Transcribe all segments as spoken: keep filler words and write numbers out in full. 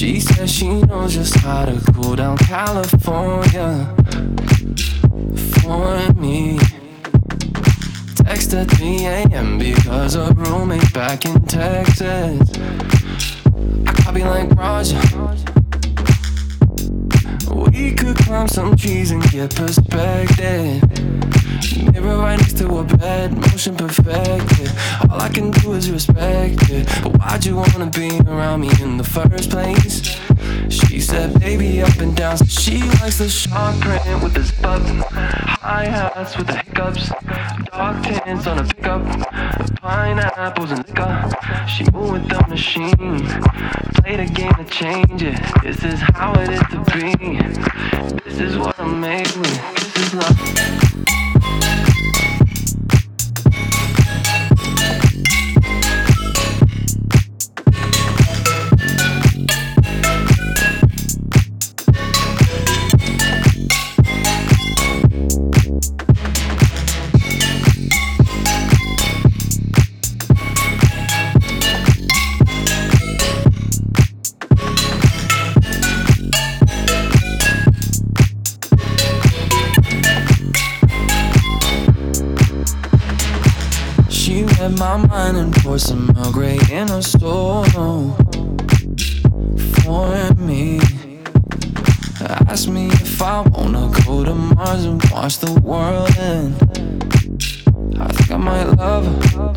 She says she knows just how to cool down California for me. Text at three a.m. because her roommate's back in Texas. I copy like Roger. We could climb some trees and get perspective. Mirror right next to her bed, motion perfected. All I can do is respect it. But why'd you wanna be around me in the first place? She said, baby, up and down. She likes the sharp print with the zip up, hi-hats with the hiccups, dark tints on a pickup, pineapples and liquor. She move with the machine, play the game to change it. This is how it is to be. This is what I'm made with. This is love. She read my mind and poured some Earl Grey in her soul for me. Asked me if I wanna go to Mars and watch the world end. I think I might love her.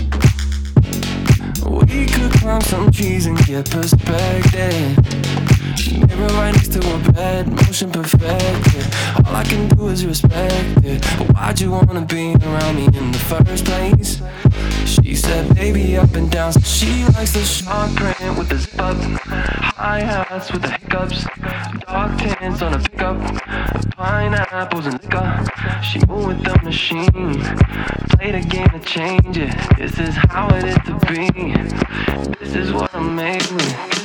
We could climb some trees and get perspective. Mirror right next to her bed, motion perfected. All I can do is respect it. But why'd you wanna be around me in the first place? She said, baby, up and down. She likes the sharp print with the zip up, hi-hats with the hiccups, dark tints on a pickup, pineapples and liquor. She move with the machine, play the game to change it. This is how it is to be. This is what I'm made with.